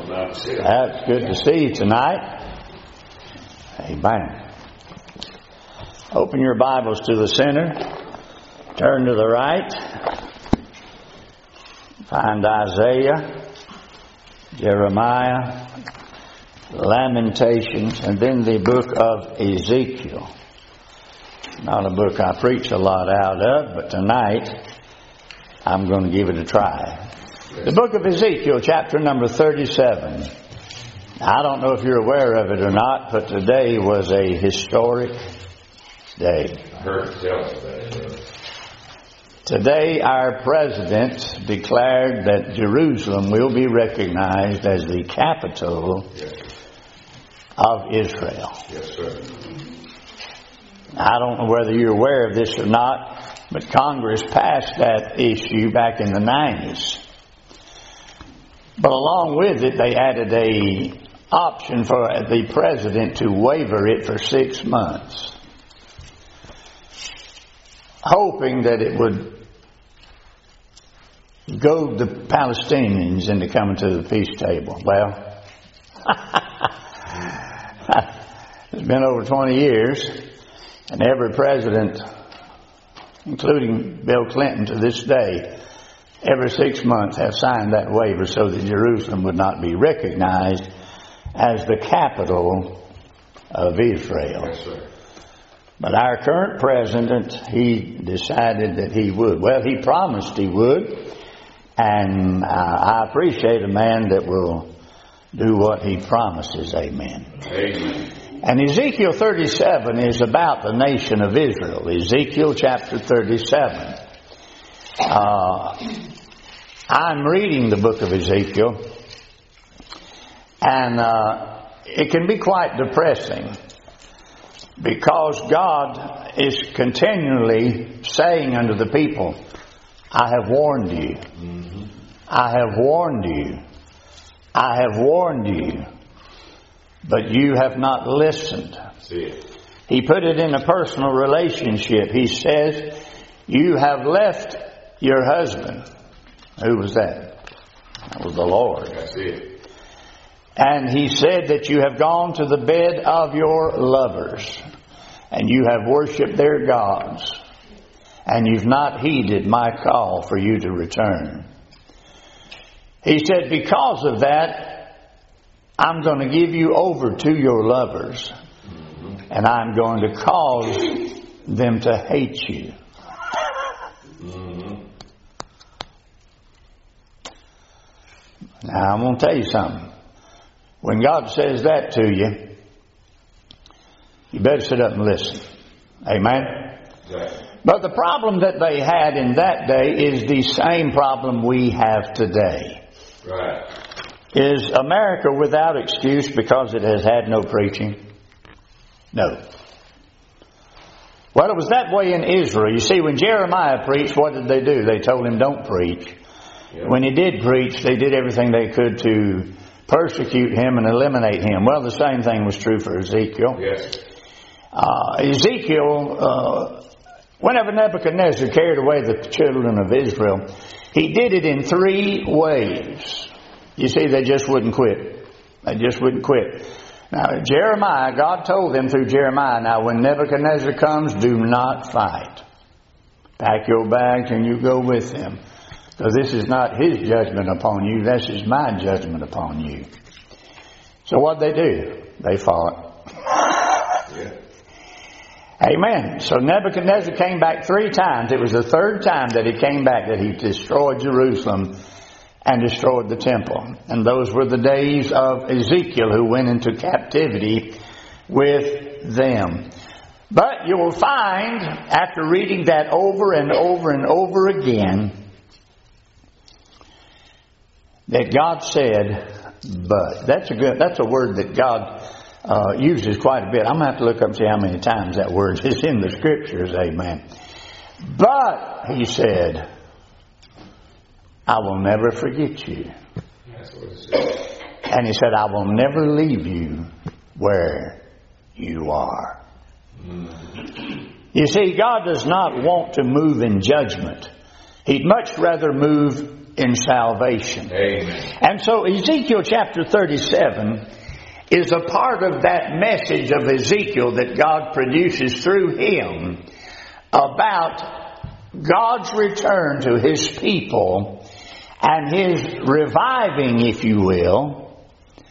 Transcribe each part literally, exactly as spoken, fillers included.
That's good to see you tonight. Amen. Open your Bibles to the center. Turn to the right. Find Isaiah, Jeremiah, Lamentations, and then the book of Ezekiel. Not a book I preach a lot out of, but tonight I'm going to give it a try. The book of Ezekiel, chapter number thirty-seven. I don't know if you're aware of it or not, but today was a historic day. Today our president declared that Jerusalem will be recognized as the capital of Israel. Yes, sir. I don't know whether you're aware of this or not, but Congress passed that issue back in the nineties. But along with it, they added a option for the president to waiver it for six months, hoping that it would goad the Palestinians into coming to the peace table. Well, it's been over twenty years, and every president, including Bill Clinton to this day, every six months have signed that waiver so that Jerusalem would not be recognized as the capital of Israel. Yes, sir. But our current president, he decided that he would. Well, he promised he would, and uh, I appreciate a man that will do what he promises. Amen. Amen. And Ezekiel thirty-seven is about the nation of Israel. Ezekiel chapter thirty-seven. Uh, I'm reading the book of Ezekiel, and uh, it can be quite depressing because God is continually saying unto the people, I have warned you. Mm-hmm. I have warned you. I have warned you. But you have not listened. See. He put it in a personal relationship. He says, you have left your husband. Who was that? That was the Lord. That's it. And he said that you have gone to the bed of your lovers, and you have worshipped their gods, and you've not heeded my call for you to return. He said, because of that, I'm going to give you over to your lovers, mm-hmm. and I'm going to cause them to hate you. Mm-hmm. Now, I'm going to tell you something. When God says that to you, you better sit up and listen. Amen? Right. But the problem that they had in that day is the same problem we have today. Right. Is America without excuse because it has had no preaching? No. Well, it was that way in Israel. You see, when Jeremiah preached, what did they do? They told him, don't preach. Yep. When he did preach, they did everything they could to persecute him and eliminate him. Well, the same thing was true for Ezekiel. Yes. Uh, Ezekiel, uh, whenever Nebuchadnezzar carried away the children of Israel, he did it in three ways. You see, they just wouldn't quit. They just wouldn't quit. Now, Jeremiah, God told them through Jeremiah, now when Nebuchadnezzar comes, do not fight. Pack your bags and you go with him. Because this is not his judgment upon you, this is my judgment upon you. So what'd they do? They fought. Yeah. Amen. So Nebuchadnezzar came back three times. It was the third time that he came back that he destroyed Jerusalem and destroyed the temple. And those were the days of Ezekiel, who went into captivity with them. But you will find, after reading that over and over and over again, that God said, but. That's a good, that's a word that God uh, uses quite a bit. I'm going to have to look up and see how many times that word is in the Scriptures, amen. But, he said, I will never forget you. That's what it says. And he said, I will never leave you where you are. Mm-hmm. You see, God does not want to move in judgment. He'd much rather move in salvation. Amen. And so Ezekiel chapter thirty-seven is a part of that message of Ezekiel that God produces through him about God's return to His people and His reviving, if you will,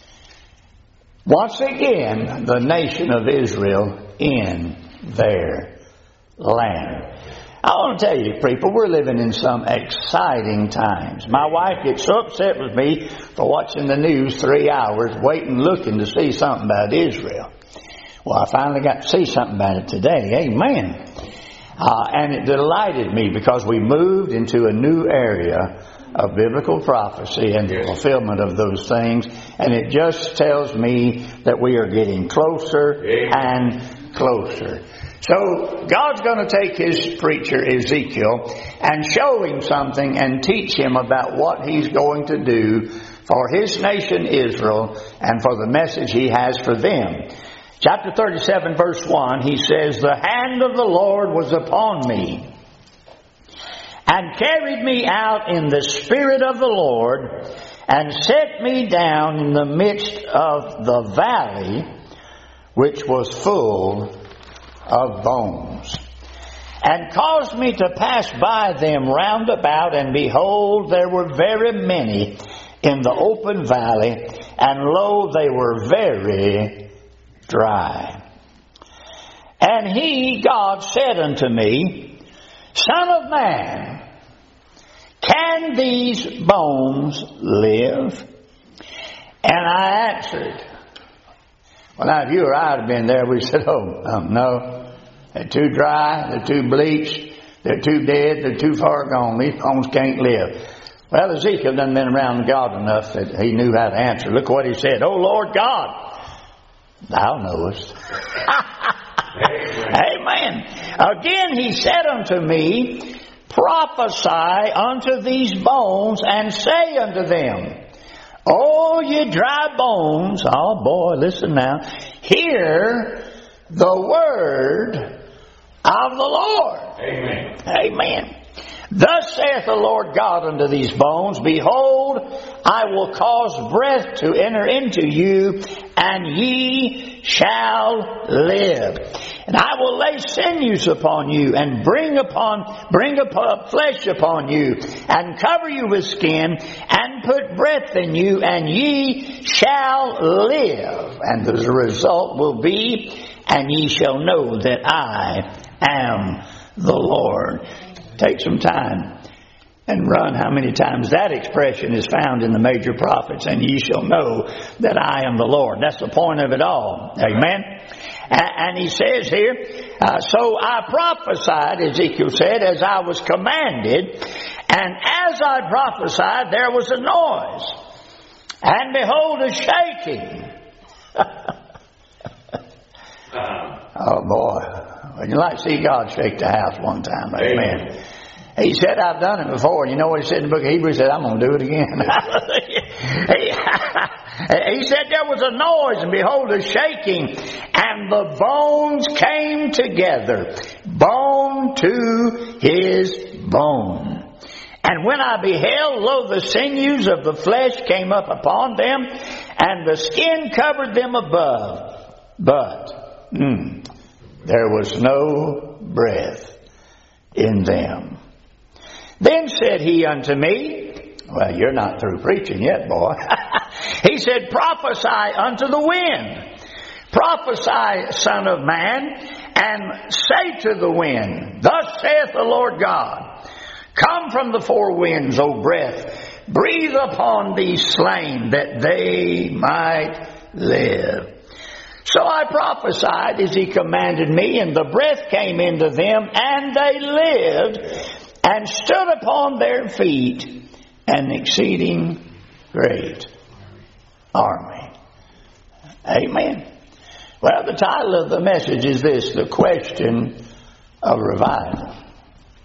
once again, the nation of Israel in their land. I want to tell you, people, we're living in some exciting times. My wife gets so upset with me for watching the news three hours, waiting, looking to see something about Israel. Well, I finally got to see something about it today. Amen. Uh, and it delighted me because we moved into a new area of biblical prophecy and the fulfillment of those things. And it just tells me that we are getting closer and closer. So God's going to take His preacher Ezekiel and show him something and teach him about what He's going to do for His nation Israel and for the message He has for them. Chapter thirty-seven verse one, he says, "The hand of the Lord was upon me, and carried me out in the spirit of the Lord, and set me down in the midst of the valley, which was full of bones, and caused me to pass by them round about, and behold, there were very many in the open valley, and lo, they were very dry. And He, God, said unto me, Son of man, can these bones live? And I answered." Well, now, if you or I had been there, we said, oh, um, no, they're too dry, they're too bleached, they're too dead, they're too far gone, these bones can't live. Well, Ezekiel done been around God enough that he knew how to answer. Look what he said, "O Lord God, Thou knowest." Amen. Again he said unto me, "Prophesy unto these bones, and say unto them, O ye dry bones," oh boy, listen now, "hear the word of the Lord." Amen. Amen. "Thus saith the Lord God unto these bones, Behold, I will cause breath to enter into you, and ye shall live. And I will lay sinews upon you, and bring upon bring upon flesh upon you, and cover you with skin, and put breath in you, and ye shall live. And the result will be, and ye shall know that I am the Lord." Take some time and run how many times that expression is found in the major prophets. "And ye shall know that I am the Lord." That's the point of it all. Amen. And he says here, uh, "So I prophesied," Ezekiel said, "as I was commanded. And as I prophesied, there was a noise. And behold, a shaking." Oh boy. Would you like to see God shake the house one time? Amen. Amen. He said, "I've done it before." You know what he said in the book of Hebrews? He said, "I'm going to do it again." he, he said there was a noise, and behold, a shaking, and the bones came together, bone to his bone. And when I beheld, lo, the sinews of the flesh came up upon them, and the skin covered them above. But mm, there was no breath in them. Then said he unto me," well, you're not through preaching yet, boy. He said, "Prophesy unto the wind. Prophesy, son of man, and say to the wind, Thus saith the Lord God, Come from the four winds, O breath, breathe upon these slain, that they might live. So I prophesied as he commanded me, and the breath came into them, and they lived, and stood upon their feet, an exceeding great army." Amen. Well, the title of the message is this: The Question of Revival.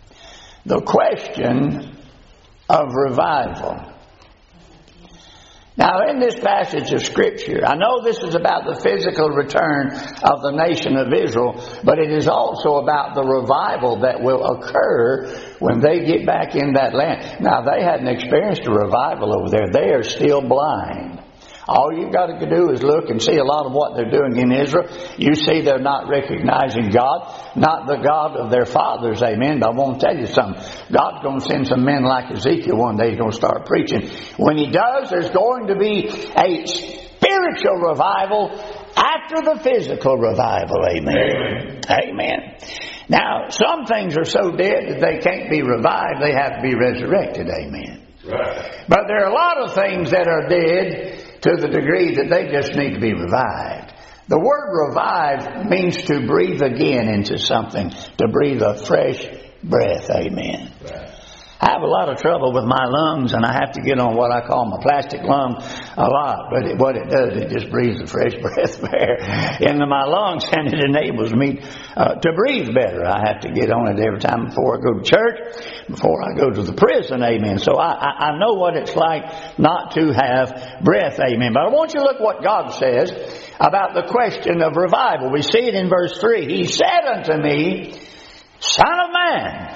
The question of revival. Now, in this passage of Scripture, I know this is about the physical return of the nation of Israel, but it is also about the revival that will occur when they get back in that land. Now, they hadn't experienced a revival over there. They are still blind. All you've got to do is look and see a lot of what they're doing in Israel. You see they're not recognizing God, not the God of their fathers, amen. But I want to tell you something. God's going to send some men like Ezekiel one day. He's going to start preaching. When he does, there's going to be a spiritual revival after the physical revival, amen. Amen. Amen. Now, some things are so dead that they can't be revived. They have to be resurrected, amen. Right. But there are a lot of things that are dead to the degree that they just need to be revived. The word revive means to breathe again into something, to breathe a fresh breath, amen. Right. I have a lot of trouble with my lungs, and I have to get on what I call my plastic lung a lot. But it, what it does, it just breathes a fresh breath of air into my lungs, and it enables me uh, to breathe better. I have to get on it every time before I go to church, before I go to the prison, amen. So I, I, I know what it's like not to have breath, amen. But I want you to look what God says about the question of revival. We see it in verse three. He said unto me, Son of man,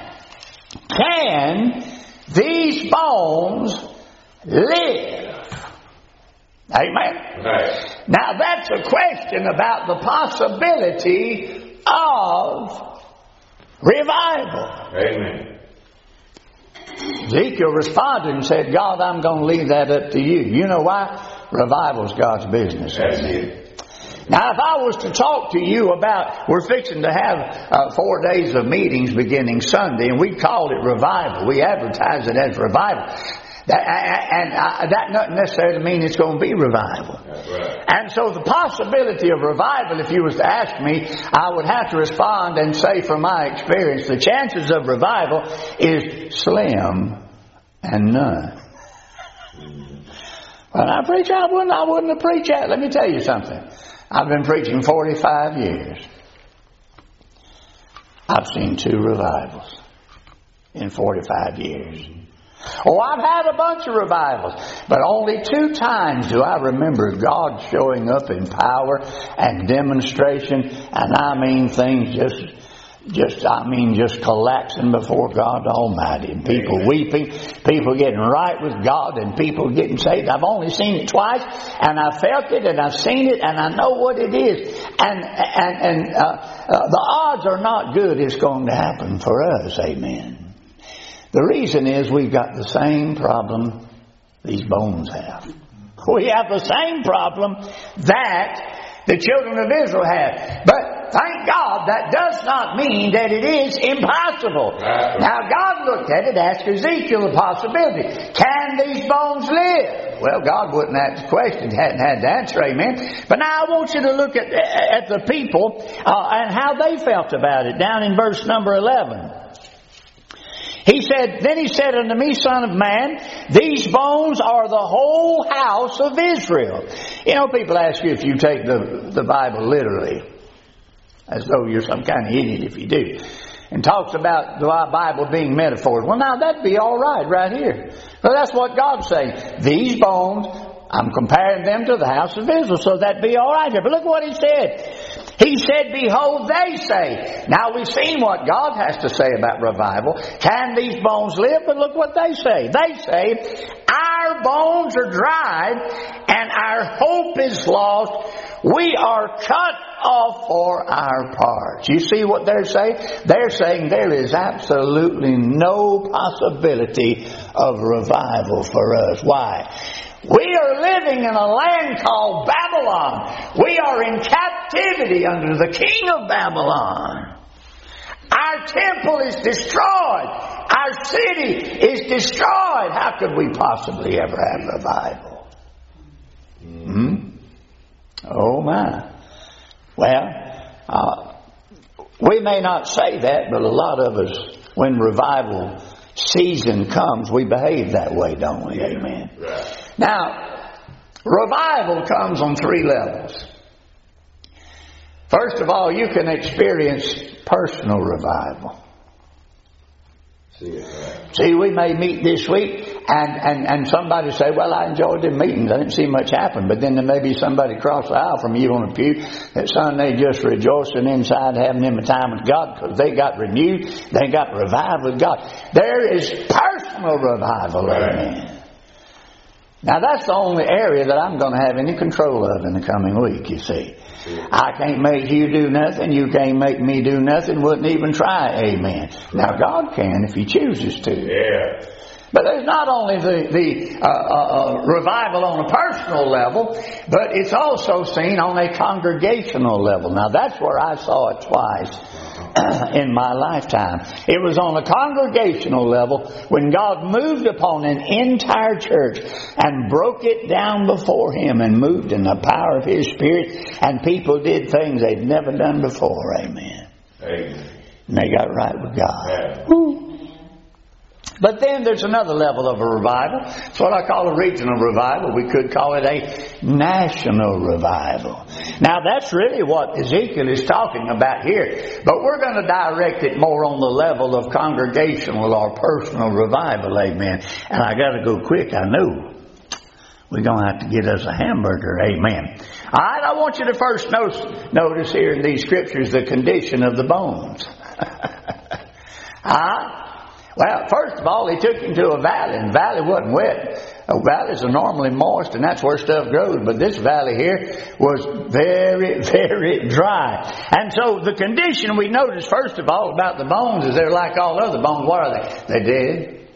can these bones live? Amen. Right. Now that's a question about the possibility of revival. Amen. Ezekiel responded and said, God, I'm going to leave that up to you. You know why? Revival's God's business. That's it. Now, if I was to talk to you about, we're fixing to have uh, four days of meetings beginning Sunday, and we called it revival. We advertise it as revival. That, and uh, that doesn't necessarily mean it's going to be revival. That's right. And so the possibility of revival, if you was to ask me, I would have to respond and say from my experience, the chances of revival is slim and none. When I preach, I wouldn't, I wouldn't have preached that. Let me tell you something. I've been preaching forty-five years. I've seen two revivals in forty-five years. Oh, I've had a bunch of revivals, but only two times do I remember God showing up in power and demonstration, and I mean things just, just I mean just collapsing before God Almighty, and people weeping, people getting right with God, and people getting saved. I've only seen it twice, and I felt it, and I've seen it, and I know what it is, and and and uh, uh, the odds are not good it's going to happen for us, amen. The reason is we've got the same problem these bones have. We have the same problem that the children of Israel had. But thank God, that does not mean that it is impossible. Right. Now God looked at it, asked Ezekiel the possibility. Can these bones live? Well, God wouldn't ask the question, hadn't had the answer, amen. But now I want you to look at, at the people uh, and how they felt about it. Down in verse number eleven. He said, then he said unto me, Son of man, these bones are the whole house of Israel. You know, people ask you if you take the, the Bible literally, as though you're some kind of idiot if you do, and talks about the Bible being metaphors. Well, now that'd be all right right here. Well, that's what God's saying. These bones, I'm comparing them to the house of Israel, so that'd be all right here. But look what he said. He said, behold, they say. Now we've seen what God has to say about revival. Can these bones live? But look what they say. They say, our bones are dried and our hope is lost. We are cut off for our parts. You see what they're saying? They're saying there is absolutely no possibility of revival for us. Why? We are living in a land called Babylon. We are in captivity under the king of Babylon. Our temple is destroyed. Our city is destroyed. How could we possibly ever have revival? Hmm? Oh my. Well, uh, we may not say that, but a lot of us, when revival season comes, we behave that way, don't we? Amen. Right. Now, revival comes on three levels. First of all, you can experience personal revival. See it, right. See, we may meet this week, and, and, and somebody say, well, I enjoyed the meetings. I didn't see much happen. But then there may be somebody across the aisle from you on the pew that, son, they just rejoicing inside, having them a time with God because they got renewed. They got revived with God. There is personal revival, Right. amen. Now, that's the only area that I'm going to have any control of in the coming week, you see. I can't make you do nothing. You can't make me do nothing. Wouldn't even try, amen. Now, God can if He chooses to. Yeah. But there's not only the, the uh, uh, revival on a personal level, but it's also seen on a congregational level. Now, that's where I saw it twice in my lifetime. It was on a congregational level when God moved upon an entire church and broke it down before Him and moved in the power of His Spirit, and people did things they'd never done before. Amen. Amen. And they got right with God. Yeah. Woo. But then there's another level of a revival. It's what I call a regional revival. We could call it a national revival. Now that's really what Ezekiel is talking about here. But we're going to direct it more on the level of congregational or personal revival. Amen. And I got to go quick, I know. We're going to have to get us a hamburger. Amen. All right, I want you to first notice, notice here in these scriptures the condition of the bones. Ah. Well, first of all, He took him to a valley, and the valley wasn't wet. Oh, valleys are normally moist, and that's where stuff grows. But this valley here was very, very dry. And so the condition we notice, first of all, about the bones is they're like all other bones. What are they? They're dead.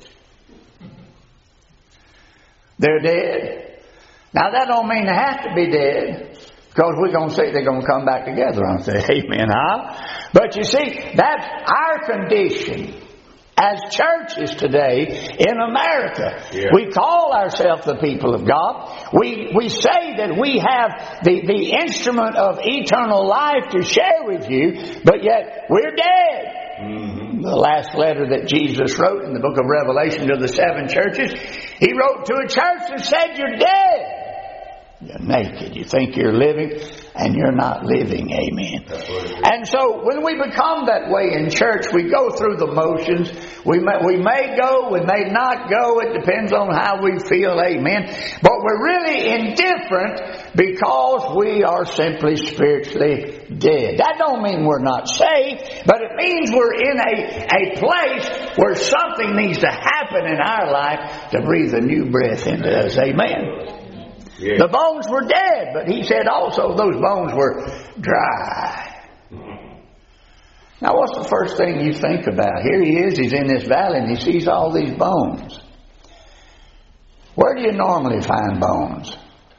They're dead. Now, that don't mean they have to be dead, because we're going to see they're going to come back together, aren't they? Amen, huh? But you see, that's our condition as churches today in America. Yeah. We call ourselves the people of God. We we say that we have the, the instrument of eternal life to share with you, but yet we're dead. Mm-hmm. The last letter that Jesus wrote in the book of Revelation to the seven churches, He wrote to a church that said, you're dead. You're naked. You think you're living, and you're not living. Amen. And so when we become that way in church, we go through the motions. We may, we may go, we may not go. It depends on how we feel. Amen. But we're really indifferent because we are simply spiritually dead. That don't mean we're not saved, but it means we're in a, a place where something needs to happen in our life to breathe a new breath into us. Amen. Yeah. The bones were dead, but He said also those bones were dry. Now, what's the first thing you think about? Here He is, He's in this valley, and He sees all these bones. Where do you normally find bones?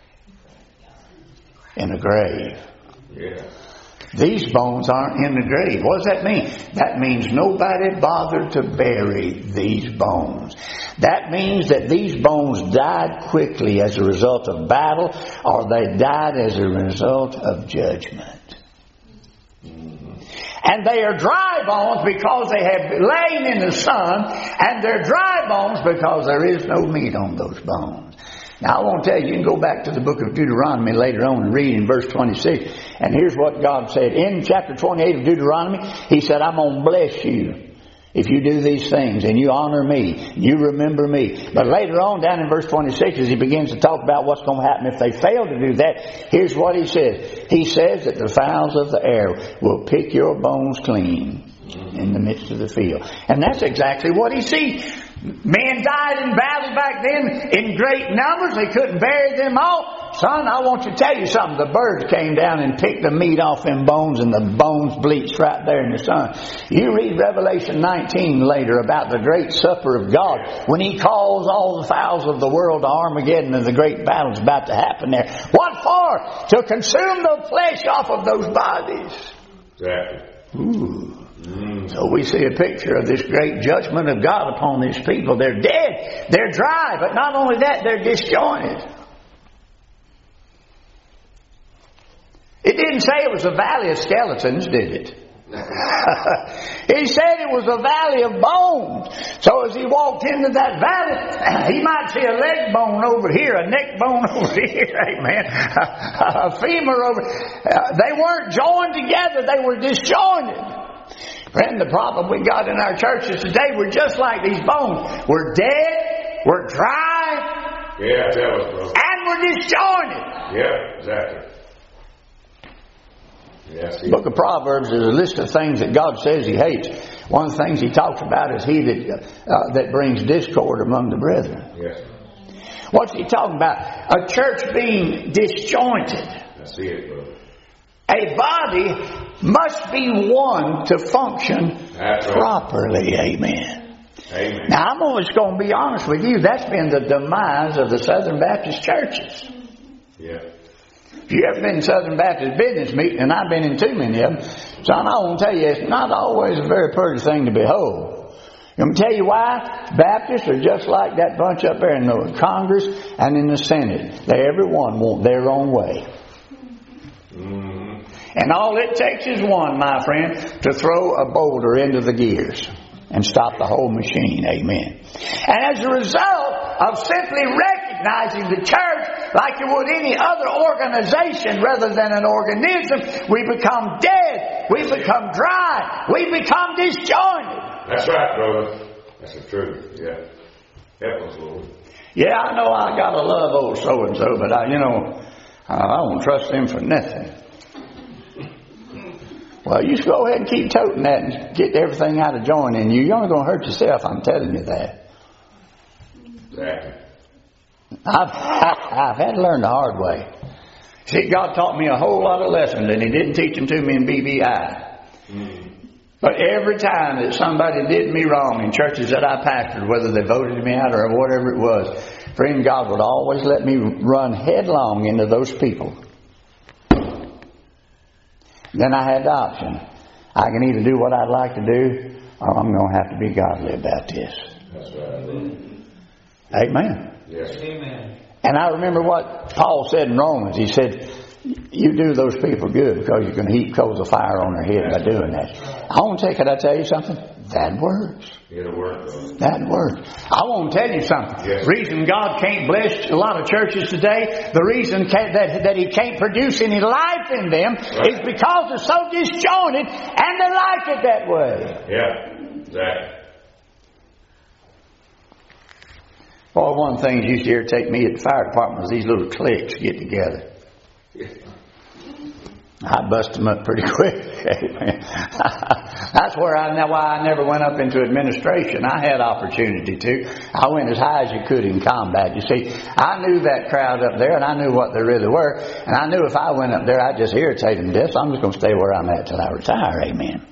In a grave. Yeah. These bones aren't in the grave. What does that mean? That means nobody bothered to bury these bones. That means that these bones died quickly as a result of battle, or they died as a result of judgment. And they are dry bones because they have lain in the sun, and they're dry bones because there is no meat on those bones. Now, I want to tell you, you can go back to the book of Deuteronomy later on and read in verse twenty-six. And here's what God said. In chapter twenty-eight of Deuteronomy, He said, I'm going to bless you if you do these things and you honor me, you remember me. But later on, down in verse twenty-six, as He begins to talk about what's going to happen if they fail to do that, here's what He says. He says that the fowls of the air will pick your bones clean in the midst of the field. And that's exactly what He sees. Men died in battle back then in great numbers. They couldn't bury them all. Son, I want to tell you something. The birds came down and picked the meat off them bones, and the bones bleached right there in the sun. You read Revelation nineteen later about the great supper of God, when He calls all the fowls of the world to Armageddon, and the great battle's about to happen there. What for? To consume the flesh off of those bodies. Exactly. Ooh. So we see a picture of this great judgment of God upon these people. They're dead. They're dry. But not only that, they're disjointed. It didn't say it was a valley of skeletons, did it? He said it was a valley of bones. So as he walked into that valley, he might see a leg bone over here, a neck bone over here, amen, a femur over. Uh, they weren't joined together. They were disjointed. Friend, the problem we got in our churches today, we're just like these bones. We're dead, we're dry, Yeah, tell us, brother. and we're disjointed. Yeah, exactly. Yeah, see. The book of Proverbs is a list of things that God says He hates. One of the things He talks about is he that uh, that brings discord among the brethren. Yes. What's He talking about? A church being disjointed. I see it, brother. A body must be one to function That's right. properly. Amen. Amen. Now, I'm always going to be honest with you. That's been the demise of the Southern Baptist churches. Yeah. If you ever been in Southern Baptist business meeting, and I've been in too many of them, son, I want to tell you, it's not always a very pretty thing to behold. I'm going to tell you why. Baptists are just like that bunch up there in the Congress and in the Senate. They, every one want their own way. Mm-hmm. And all it takes is one, my friend, to throw a boulder into the gears and stop the whole machine. Amen. And as a result of simply recognizing the church like you would any other organization rather than an organism, we become dead, we become dry, we become disjointed. That's right, brother. That's the truth. Yeah. Help us, Lord. Yeah, I know I gotta love old so-and-so, but I, you know, I won't trust them for nothing. Well, you just go ahead and keep toting that and get everything out of joint in you. You're only going to hurt yourself, I'm telling you that. Exactly. I've, I've had to learn the hard way. See, God taught me a whole lot of lessons, and He didn't teach them to me in B B I. Mm-hmm. But every time that somebody did me wrong in churches that I pastored, whether they voted me out or whatever it was, friend, God would always let me run headlong into those people. Then I had the option. I can either do what I'd like to do, or I'm going to have to be godly about this. That's right. Amen. Yes. Amen. And I remember what Paul said in Romans. He said, you do those people good because you can heap coals of fire on their head by doing that. I want to tell you, can I tell you something? That works. It'll work, though. That works. I want to tell you something. Yes. The reason God can't bless a lot of churches today, the reason can, that, that He can't produce any life in them right. is because they're so disjointed and they like it that way. Yeah, exactly. Boy, one of the things used to irritate me at the fire department was these little cliques get together. Yeah. I bust them up pretty quick. That's where I know why I never went up into administration. I had opportunity to. I went as high as you could in combat. You see, I knew that crowd up there, and I knew what they really were. And I knew if I went up there, I'd just irritate them to death. So I'm just going to stay where I'm at till I retire. Amen.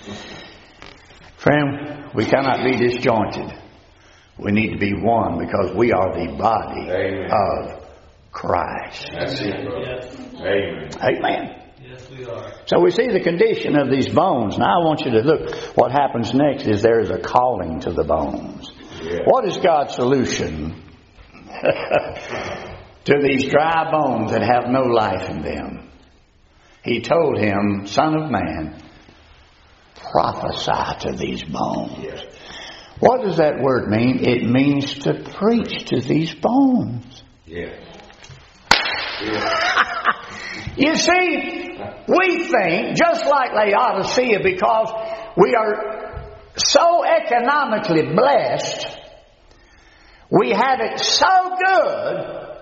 Friend, we cannot be disjointed. We need to be one because we are the body Amen. of Christ. That's it, brother. Yes. Amen. Amen. Yes, we are. So we see the condition of these bones. Now I want you to look. What happens next is there is a calling to the bones. Yeah. What is God's solution to these dry bones that have no life in them? He told him, Son of man, prophesy to these bones. Yeah. What does that word mean? It means to preach to these bones. Yeah. Yeah. You see, we think, just like Laodicea, because we are so economically blessed, we have it so good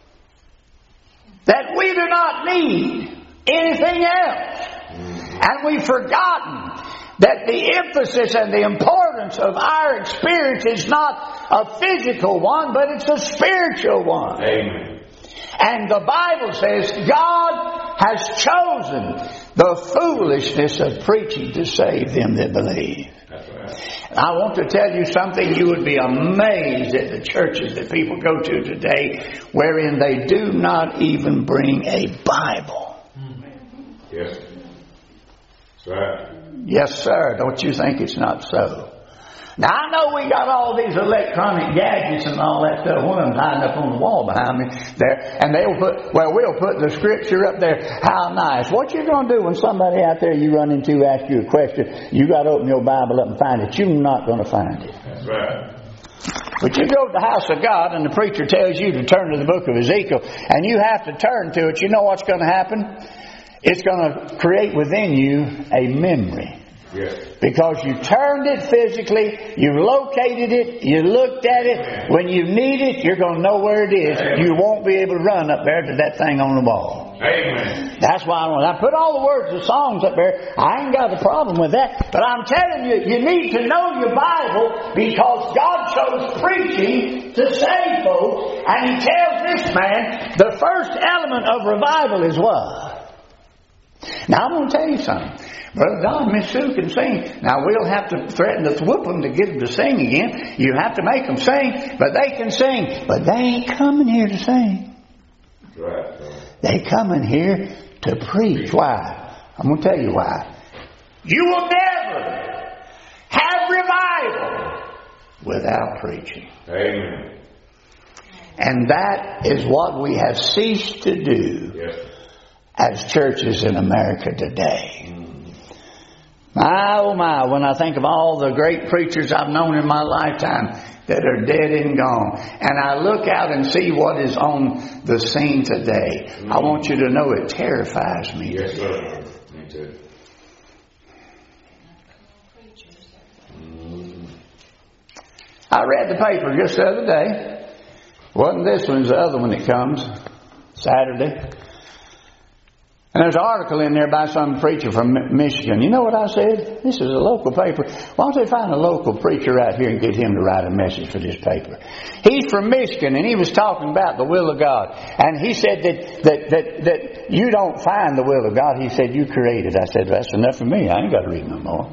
that we do not need anything else. And we've forgotten that the emphasis and the importance of our experience is not a physical one, but it's a spiritual one. Amen. And the Bible says God has chosen the foolishness of preaching to save them that believe. That's right. And I want to tell you something. You would be amazed at the churches that people go to today wherein they do not even bring a Bible. Yes. That's right. Yes, sir. Don't you think it's not so? Now, I know we got all these electronic gadgets and all that stuff. One of them's hiding up on the wall behind me there. And they'll put, well, we'll put the scripture up there. How nice. What you going to do when somebody out there you run into asks you a question, you got to open your Bible up and find it. You're not going to find it. That's right. But you go to the house of God and the preacher tells you to turn to the book of Ezekiel and you have to turn to it. You know what's going to happen? It's going to create within you a memory. Yes. Because you turned it physically, you located it, you looked at it. When you need it, you're going to know where it is. You won't be able to run up there to that thing on the wall. Amen. That's why I want. I put all the words of songs up there. I ain't got a problem with that. But I'm telling you, you need to know your Bible because God chose preaching to save folks. And He tells this man, the first element of revival is what? Now I'm going to tell you something. Brother Don, Miss Sue can sing. Now we'll have to threaten to whoop them to get them to sing again. You have to make them sing, but they can sing. But they ain't coming here to sing. Right. They coming here to preach. Why? I'm going to tell you why. You will never have revival without preaching. Amen. And that is what we have ceased to do Yes. as churches in America today. My, oh my, when I think of all the great preachers I've known in my lifetime that are dead and gone, and I look out and see what is on the scene today, mm-hmm. I want you to know it terrifies me. Yes, sir. Me too. Mm-hmm. I read the paper just the other day. Wasn't this one, it's the other one that comes Saturday. And there's an article in there by some preacher from Michigan. You know what I said? This is a local paper. Why don't they find a local preacher right here and get him to write a message for this paper? He's from Michigan, and he was talking about the will of God. And he said that that that, that you don't find the will of God. He said, you create it. I said, that's enough for me. I ain't got to read no more.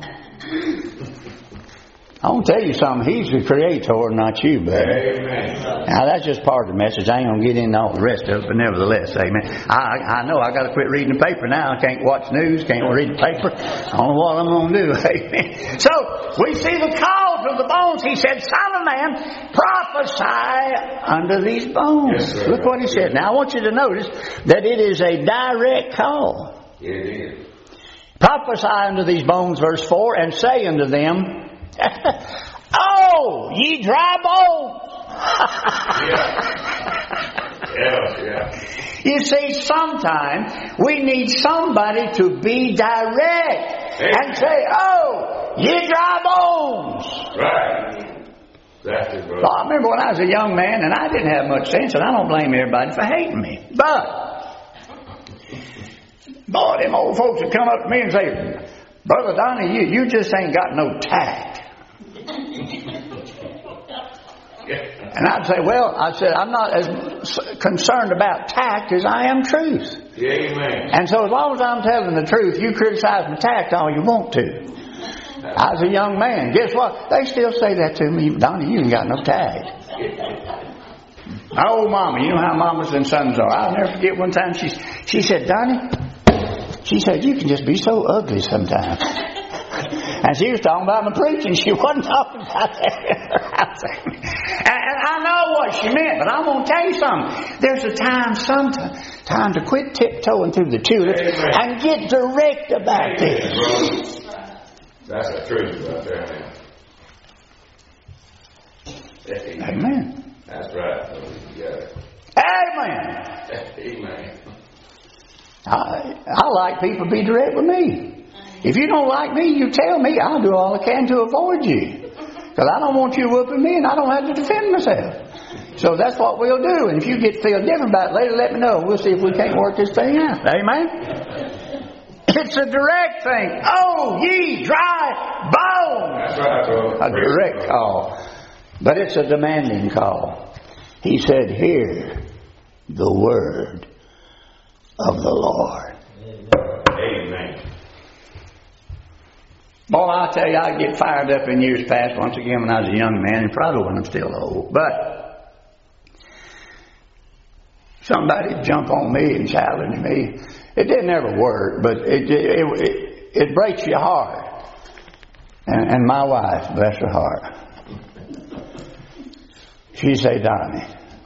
I want to tell you something. He's the creator, not you, buddy. Amen. Now, that's just part of the message. I ain't going to get into all the rest of it, but nevertheless, amen. I I know I got to quit reading the paper now. I can't watch news, can't read the paper. I don't know what I'm going to do, amen. So, we see the call to the bones. He said, Son of man, prophesy unto these bones. Yes, look what he said. Now, I want you to notice that it is a direct call. It is. Prophesy unto these bones, verse four, and say unto them, oh, ye dry bones. yeah. Yeah, yeah. You see, sometimes we need somebody to be direct hey. and say, oh, ye dry bones. Right. That's it, brother. Well, I remember when I was a young man and I didn't have much sense, and I don't blame everybody for hating me. But, boy, them old folks would come up to me and say, Brother Donnie, you, you just ain't got no tact. And I'd say, well, I said, I'm not as concerned about tact as I am truth. Amen. And so as long as I'm telling the truth, you criticize my tact all you want to. I was a young man. Guess what? They still say that to me. Donnie, you ain't got no tact. My old mama, you know how mamas and sons are. I'll never forget one time she, she said, Donnie, she said, you can just be so ugly sometimes. And she was talking about my preaching. She wasn't talking about that. And I know what she meant, but I'm going to tell you something. There's a time, sometime, time to quit tiptoeing through the tulips and get direct about this. That's the truth right there, man. Amen. That's right. You got it. Amen. Amen. I, I like people to be direct with me. If you don't like me, you tell me. I'll do all I can to avoid you. Because I don't want you whooping me and I don't have to defend myself. So that's what we'll do. And if you get feel different about it later, let me know. We'll see if we can't work this thing out. Amen? It's a direct thing. Oh, ye dry bones. That's right, bro. A direct call. But it's a demanding call. He said, hear the word of the Lord. Amen. Boy, I'll tell you, I get fired up in years past once again when I was a young man, and probably when I'm still old. But somebody would jump on me and challenge me. It didn't ever work, but it it, it, it breaks your heart. And, and my wife, bless her heart, she'd say, Donnie,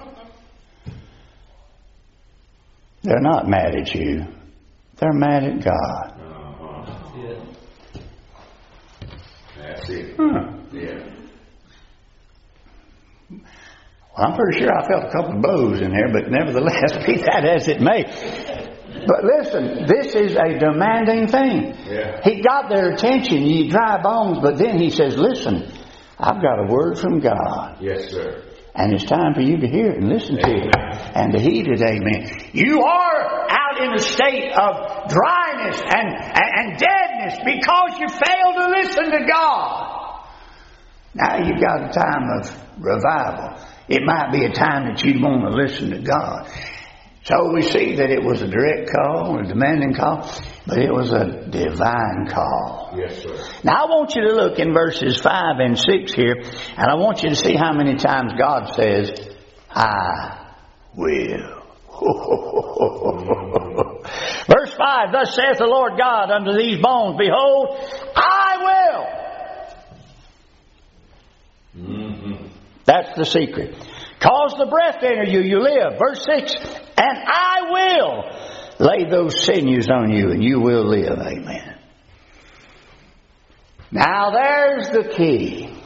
they're not mad at you. They're mad at God. Uh-huh. Yeah. That's it. Huh. Yeah. Well, I'm pretty sure I felt a couple of blows in there, but nevertheless, be that as it may. But listen, this is a demanding thing. Yeah. He got their attention, ye dry bones, but then he says, listen, I've got a word from God. Yes, sir. And it's time for you to hear it and listen to it and to heed it. Amen. You are out in a state of dryness and, and, and deadness because you failed to listen to God. Now you've got a time of revival. It might be a time that you'd want to listen to God. So we see that it was a direct call, a demanding call, but it was a divine call. Yes, sir. Now I want you to look in verses five and six here, and I want you to see how many times God says, I will. Verse five, thus saith the Lord God unto these bones, behold, I will. Mm-hmm. That's the secret. Cause the breath to enter you, you live. Verse six, and I will lay those sinews on you, and you will live. Amen. Now there's the key.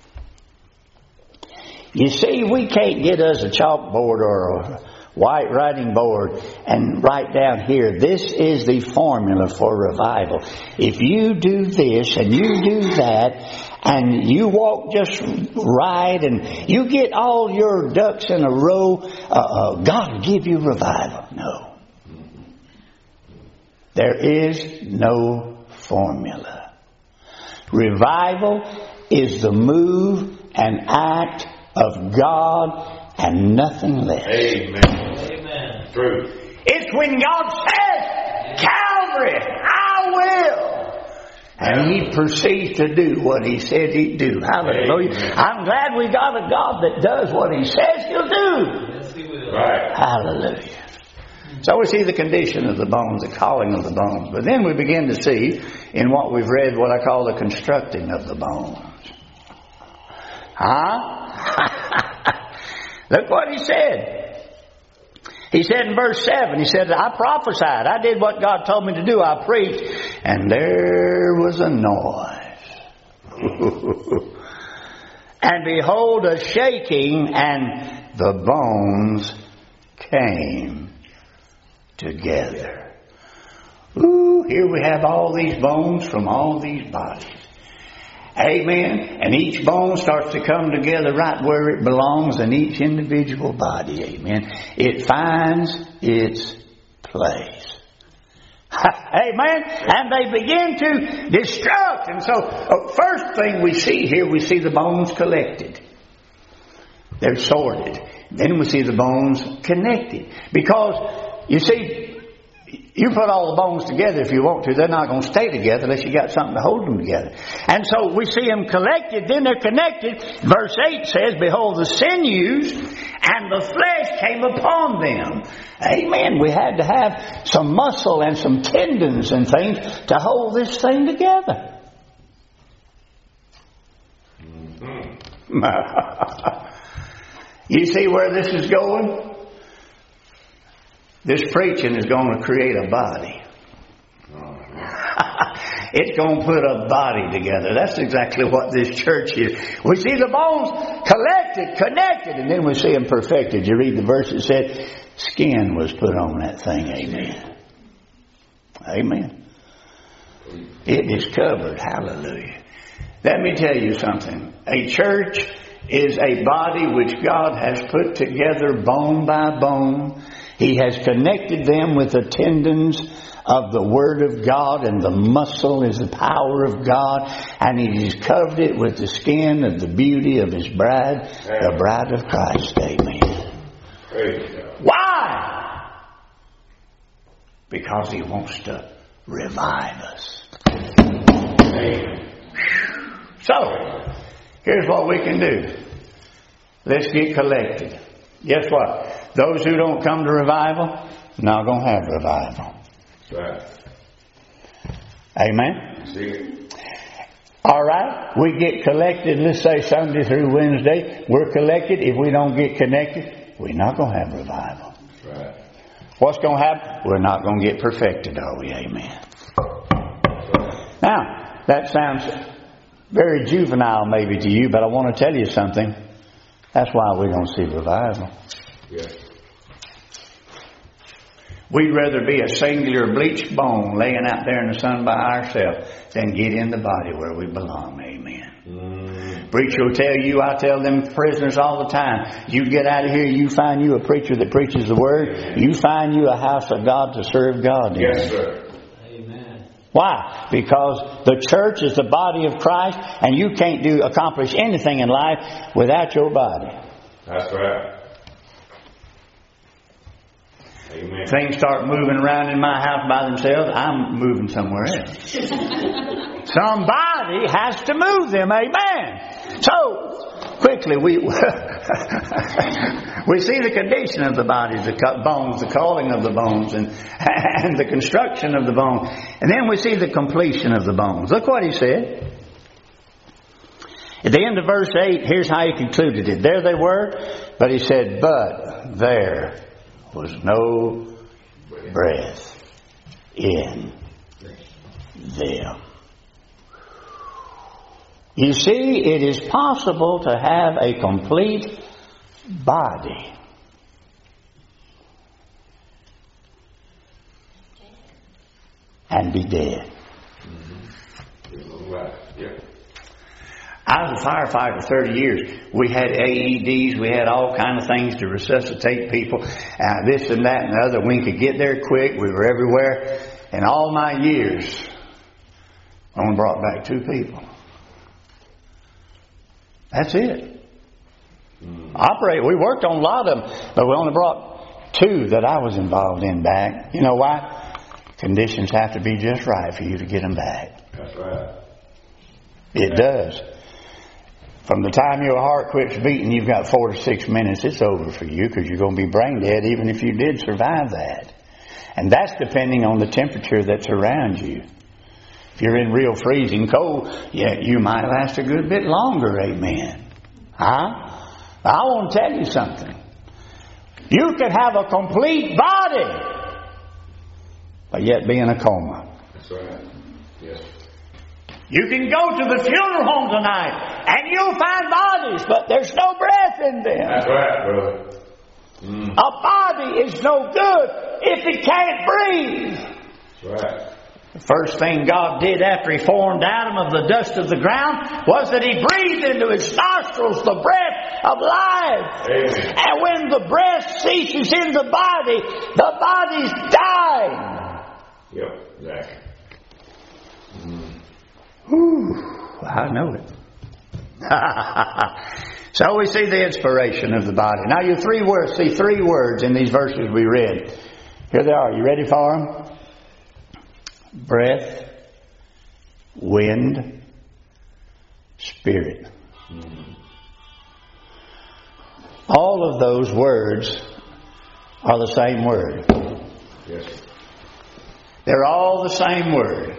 You see, we can't get us a chalkboard or a white writing board and write down here, this is the formula for revival. If you do this and you do that, and you walk just right, and you get all your ducks in a row, uh, uh, God will give you revival. No. There is no formula. Revival is the move and act of God and nothing less. Amen. Amen. True. It's when God says, Calvary, I will. And He proceeds to do what He said He'd do. Hallelujah. Amen. I'm glad we got a God that does what He says He'll do. Yes, He will. Right. Hallelujah. So we see the condition of the bones, the calling of the bones. But then we begin to see in what we've read what I call the constructing of the bones. Huh? Look what He said. He said in verse seven, He said, I prophesied. I did what God told me to do. I preached. And there was a noise. And behold, a shaking, and the bones came together. Ooh, here we have all these bones from all these bodies. Amen. And each bone starts to come together right where it belongs in each individual body. Amen. It finds its place. Amen. And they begin to destruct. And so, uh, first thing we see here, we see the bones collected. They're sorted. Then we see the bones connected. Because, you see, you put all the bones together if you want to. They're not going to stay together unless you got something to hold them together. And so we see them collected, then they're connected. Verse eight says, behold, the sinews and the flesh came upon them. Amen. We had to have some muscle and some tendons and things to hold this thing together. Mm-hmm. You see where this is going? This preaching is going to create a body. It's going to put a body together. That's exactly what this church is. We see the bones collected, connected, and then we see them perfected. You read the verse that said, skin was put on that thing. Amen. Amen. It is covered. Hallelujah. Let me tell you something. A church is a body which God has put together bone by bone. He has connected them with the tendons of the Word of God, and the muscle is the power of God, and He has covered it with the skin of the beauty of His bride, the bride of Christ. Amen. Why? Because He wants to revive us. Amen. So, here's what we can do. Let's get collected. Guess what? Those who don't come to revival, not going to have revival. Right. Amen? See. All right. We get collected, let's say Sunday through Wednesday. We're collected. If we don't get connected, we're not going to have revival. Right. What's going to happen? We're not going to get perfected, are we? Amen. Now, that sounds very juvenile maybe to you, but I want to tell you something. That's why we're going to see revival. Yes. We'd rather be a singular bleached bone laying out there in the sun by ourselves than get in the body where we belong. Amen. Mm. Preacher will tell you, I tell them prisoners all the time, you get out of here, you find you a preacher that preaches the Word. You find you a house of God to serve God in. Yes, sir. Why? Because the church is the body of Christ, and you can't do accomplish anything in life without your body. That's right. Amen. Things start moving around in my house by themselves, I'm moving somewhere else. Somebody has to move them. Amen. So, quickly, we we see the condition of the bodies, the bones, the calling of the bones, and, and the construction of the bone. And then we see the completion of the bones. Look what he said. At the end of verse eight, here's how he concluded it. There they were, but he said, but there was no breath in them. You see, it is possible to have a complete body and be dead. Mm-hmm. Yeah. I was a firefighter for thirty years. We had A E Ds. We had all kinds of things to resuscitate people. Uh, this and that and the other. We could get there quick. We were everywhere. In all my years, I only brought back two people. That's it. Mm. Operate. We worked on a lot of them, but we only brought two that I was involved in back. You know why? Conditions have to be just right for you to get them back. That's right. It does. From the time your heart quits beating, you've got four to six minutes. It's over for you because you're going to be brain dead even if you did survive that. And that's depending on the temperature that's around you. If you're in real freezing cold, yeah, you might last a good bit longer. Amen. Huh? I want to tell you something. You could have a complete body, but yet be in a coma. That's right. Yes. You can go to the funeral home tonight and you'll find bodies, but there's no breath in them. That's right, brother. Mm. A body is no good if it can't breathe. That's right. The first thing God did after He formed Adam of the dust of the ground was that He breathed into his nostrils the breath of life. Amen. And when the breath ceases in the body, the body's dying. Yep, exactly. Mm. Whew, I know it. So we see the inspiration of the body. Now you three words, see three words in these verses we read. Here they are. You ready for them? Breath, wind, spirit. Mm. All of those words are the same word. Yes. They're all the same word.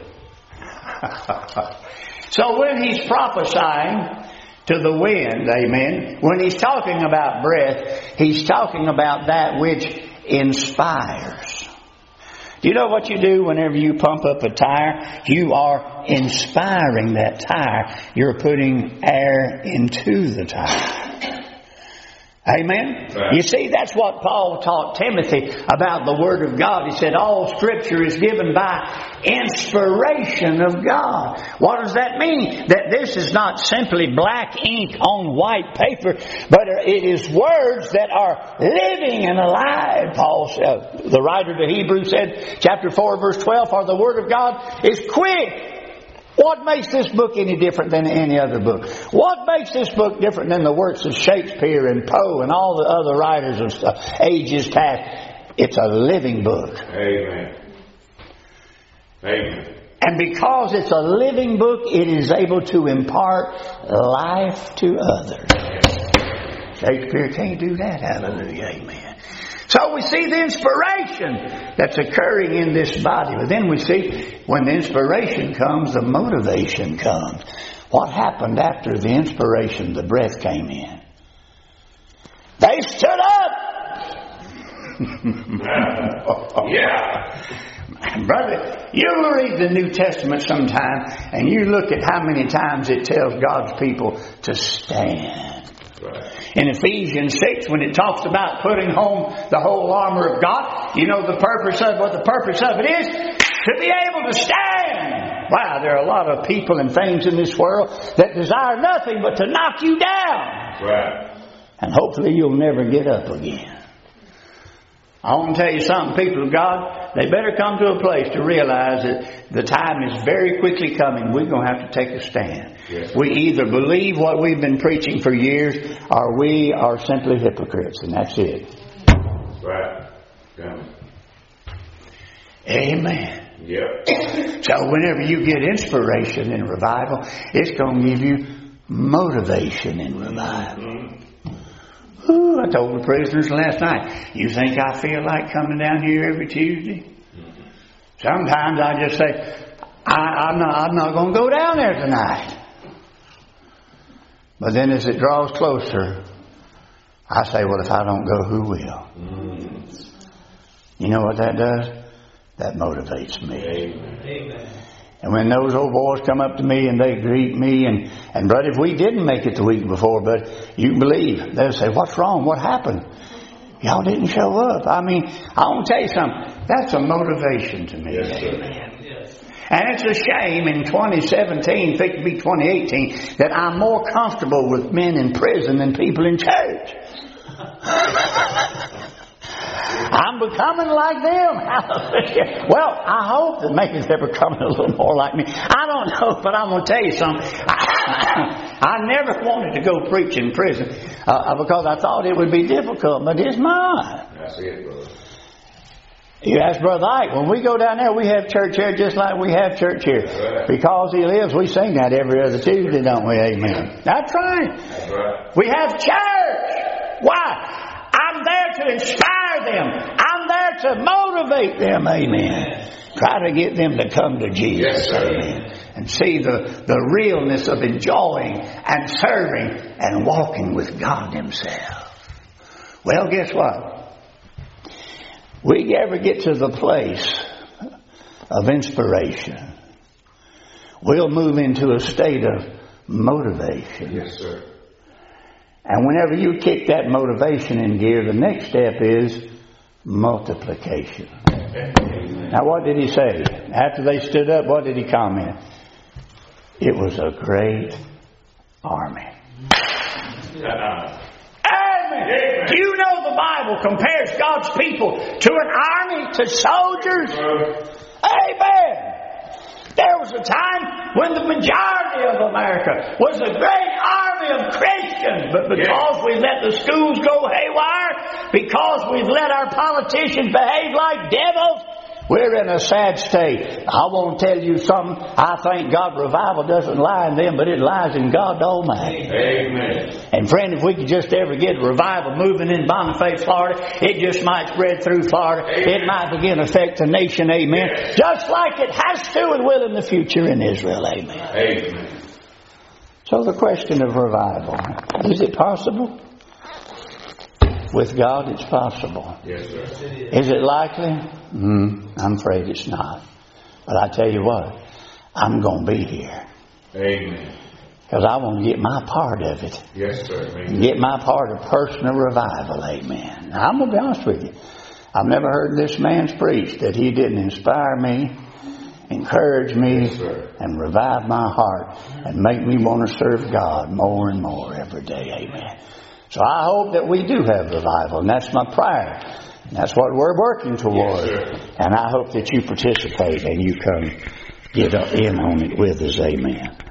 So when he's prophesying to the wind, amen, when he's talking about breath, he's talking about that which inspires. Do you know what you do whenever you pump up a tire? You are inspiring that tire. You're putting air into the tire. Amen? Right. You see, that's what Paul taught Timothy about the Word of God. He said, all Scripture is given by inspiration of God. What does that mean? That this is not simply black ink on white paper, but it is words that are living and alive. Paul said, the writer to Hebrews said, chapter four, verse twelve, for the Word of God is quick. What makes this book any different than any other book? What makes this book different than the works of Shakespeare and Poe and all the other writers of stuff, ages past? It's a living book. Amen. Amen. And because it's a living book, it is able to impart life to others. Shakespeare can't do that. Hallelujah. Amen. So we see the inspiration that's occurring in this body. But then we see when the inspiration comes, the motivation comes. What happened after the inspiration? The breath came in. They stood up. Yeah. Brother, you read the New Testament sometime and you look at how many times it tells God's people to stand. Right. In Ephesians six, when it talks about putting home the whole armor of God, you know the purpose of what the purpose of it is? To be able to stand. Wow, there are a lot of people and things in this world that desire nothing but to knock you down. Right. And hopefully you'll never get up again. I want to tell you something, people of God, they better come to a place to realize that the time is very quickly coming. We're going to have to take a stand. Yes. We either believe what we've been preaching for years, or we are simply hypocrites, and that's it. Right. Yeah. Amen. Yep. So whenever you get inspiration in revival, it's going to give you motivation in revival. Mm-hmm. Ooh, I told the prisoners last night, you think I feel like coming down here every Tuesday? Mm-hmm. Sometimes I just say, I, I'm not, I'm not going to go down there tonight. But then as it draws closer, I say, well, if I don't go, who will? Mm-hmm. You know what that does? That motivates me. Amen. And when those old boys come up to me and they greet me, and, and brother, if we didn't make it the week before, but you believe, they'll say, what's wrong? What happened? Y'all didn't show up. I mean, I want to tell you something. That's a motivation to me. Yes, Amen. Yes. And it's a shame in twenty seventeen, think to be twenty eighteen, that I'm more comfortable with men in prison than people in church. I'm becoming like them. Hallelujah. Well, I hope that maybe they're becoming a little more like me. I don't know, but I'm going to tell you something. I, I never wanted to go preach in prison uh, because I thought it would be difficult, but it's not. That's it, brother. You ask Brother Ike, when we go down there, we have church here just like we have church here. Right. Because he lives, we sing that every other Tuesday, don't we? Amen. That's right. That's right. We have church. Why? I'm there to inspire them. I'm there to motivate them. Amen. Try to get them to come to Jesus. Yes, sir. Amen. And see the, the realness of enjoying and serving and walking with God Himself. Well, guess what? We ever get to the place of inspiration, we'll move into a state of motivation. Yes, sir. And whenever you kick that motivation in gear, the next step is multiplication. Now, what did he say? After they stood up, what did he comment? It was a great army. Uh-huh. Amen. Amen. Do you know the Bible compares God's people to an army, to soldiers? Amen. There was a time when the majority of America was a great army of Christians, but because we let the schools go haywire, because we've let our politicians behave like devils, we're in a sad state. I want to tell you something. I think God revival doesn't lie in them, but it lies in God Almighty. Amen. And friend, if we could just ever get revival moving in Boniface, Florida, it just might spread through Florida. Amen. It might begin to affect the nation. Amen. Yes. Just like it has to and will in the future in Israel. Amen. Amen. So the question of revival, is it possible? With God, it's possible. Yes, sir. Is it likely? Mm, I'm afraid it's not. But I tell you what, I'm going to be here. Amen. Because I want to get my part of it. Yes, sir. Amen. Get my part of personal revival. Amen. Now, I'm going to be honest with you. I've never heard this man's preach that he didn't inspire me, encourage me, yes, and revive my heart and make me want to serve God more and more every day. Amen. So I hope that we do have revival, and that's my prayer. And that's what we're working toward. Yes, and I hope that you participate and you come get in on it with us. Amen.